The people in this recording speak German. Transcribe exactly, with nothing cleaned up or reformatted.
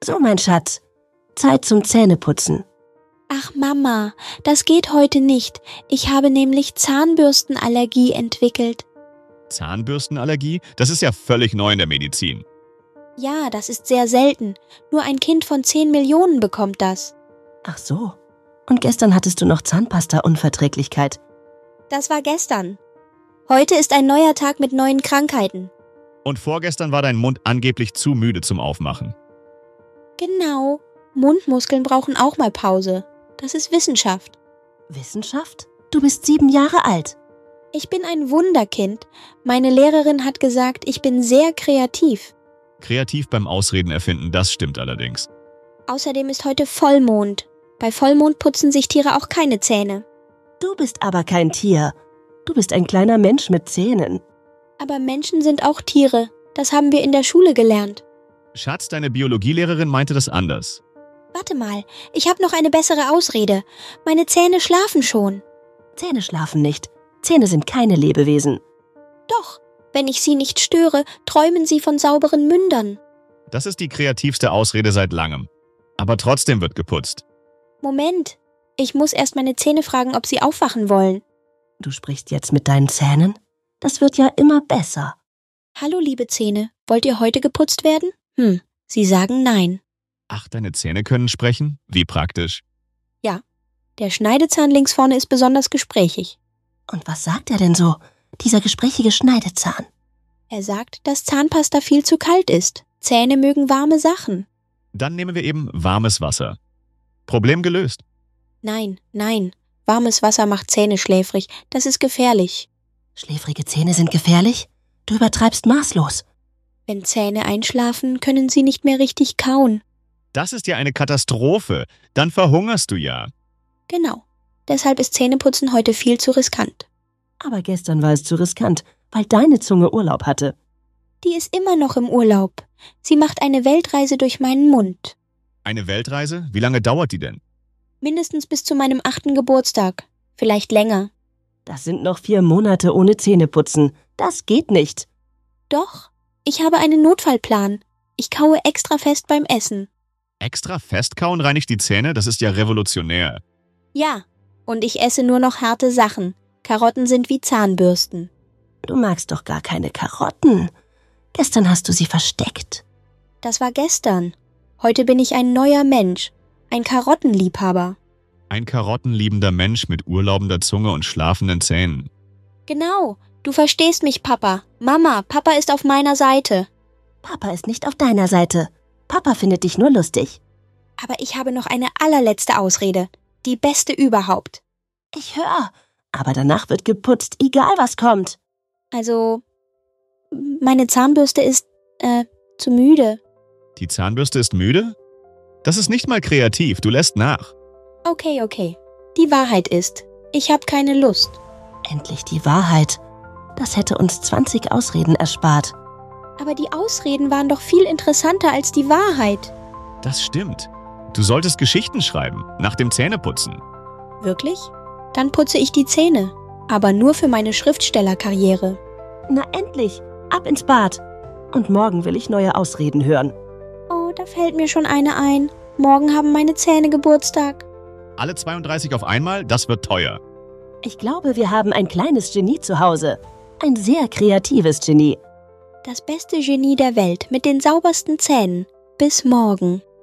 So, mein Schatz, Zeit zum Zähneputzen. Ach Mama, das geht heute nicht. Ich habe nämlich Zahnbürstenallergie entwickelt. Zahnbürstenallergie? Das ist ja völlig neu in der Medizin. Ja, das ist sehr selten. Nur ein Kind von zehn Millionen bekommt das. Ach so. Und gestern hattest du noch Zahnpasta-Unverträglichkeit. Das war gestern. Heute ist ein neuer Tag mit neuen Krankheiten. Und vorgestern war dein Mund angeblich zu müde zum Aufmachen. Genau. Mundmuskeln brauchen auch mal Pause. Das ist Wissenschaft. Wissenschaft? Du bist sieben Jahre alt. Ich bin ein Wunderkind. Meine Lehrerin hat gesagt, ich bin sehr kreativ. Kreativ beim Ausreden erfinden, das stimmt allerdings. Außerdem ist heute Vollmond. Bei Vollmond putzen sich Tiere auch keine Zähne. Du bist aber kein Tier. Du bist ein kleiner Mensch mit Zähnen. Aber Menschen sind auch Tiere. Das haben wir in der Schule gelernt. Schatz, deine Biologielehrerin meinte das anders. Warte mal, ich habe noch eine bessere Ausrede. Meine Zähne schlafen schon. Zähne schlafen nicht. Zähne sind keine Lebewesen. Doch, wenn ich sie nicht störe, träumen sie von sauberen Mündern. Das ist die kreativste Ausrede seit langem. Aber trotzdem wird geputzt. Moment, ich muss erst meine Zähne fragen, ob sie aufwachen wollen. Du sprichst jetzt mit deinen Zähnen? Das wird ja immer besser. Hallo, liebe Zähne, wollt ihr heute geputzt werden? Hm, sie sagen nein. Ach, deine Zähne können sprechen? Wie praktisch. Ja, der Schneidezahn links vorne ist besonders gesprächig. Und was sagt er denn so, dieser gesprächige Schneidezahn? Er sagt, dass Zahnpasta viel zu kalt ist. Zähne mögen warme Sachen. Dann nehmen wir eben warmes Wasser. Problem gelöst. Nein, nein, warmes Wasser macht Zähne schläfrig. Das ist gefährlich. Schläfrige Zähne sind gefährlich? Du übertreibst maßlos. Wenn Zähne einschlafen, können sie nicht mehr richtig kauen. Das ist ja eine Katastrophe. Dann verhungerst du ja. Genau. Deshalb ist Zähneputzen heute viel zu riskant. Aber gestern war es zu riskant, weil deine Zunge Urlaub hatte. Die ist immer noch im Urlaub. Sie macht eine Weltreise durch meinen Mund. Eine Weltreise? Wie lange dauert die denn? Mindestens bis zu meinem achten Geburtstag. Vielleicht länger. Das sind noch vier Monate ohne Zähneputzen. Das geht nicht. Doch, ich habe einen Notfallplan. Ich kaue extra fest beim Essen. Extra festkauen reinigt die Zähne? Das ist ja revolutionär. Ja, und ich esse nur noch harte Sachen. Karotten sind wie Zahnbürsten. Du magst doch gar keine Karotten. Gestern hast du sie versteckt. Das war gestern. Heute bin ich ein neuer Mensch. Ein Karottenliebhaber. Ein karottenliebender Mensch mit urlaubender Zunge und schlafenden Zähnen. Genau. Du verstehst mich, Papa. Mama, Papa ist auf meiner Seite. Papa ist nicht auf deiner Seite. Papa findet dich nur lustig. Aber ich habe noch eine allerletzte Ausrede. Die beste überhaupt. Ich höre. Aber danach wird geputzt, egal was kommt. Also, meine Zahnbürste ist, äh, zu müde. Die Zahnbürste ist müde? Das ist nicht mal kreativ, du lässt nach. Okay, okay. Die Wahrheit ist, ich habe keine Lust. Endlich die Wahrheit. Das hätte uns zwanzig Ausreden erspart. Aber die Ausreden waren doch viel interessanter als die Wahrheit. Das stimmt. Du solltest Geschichten schreiben, nach dem Zähneputzen. Wirklich? Dann putze ich die Zähne. Aber nur für meine Schriftstellerkarriere. Na endlich, ab ins Bad. Und morgen will ich neue Ausreden hören. Oh, da fällt mir schon eine ein. Morgen haben meine Zähne Geburtstag. Alle zweiunddreißig auf einmal, das wird teuer. Ich glaube, wir haben ein kleines Genie zu Hause. Ein sehr kreatives Genie. Das beste Genie der Welt mit den saubersten Zähnen. Bis morgen.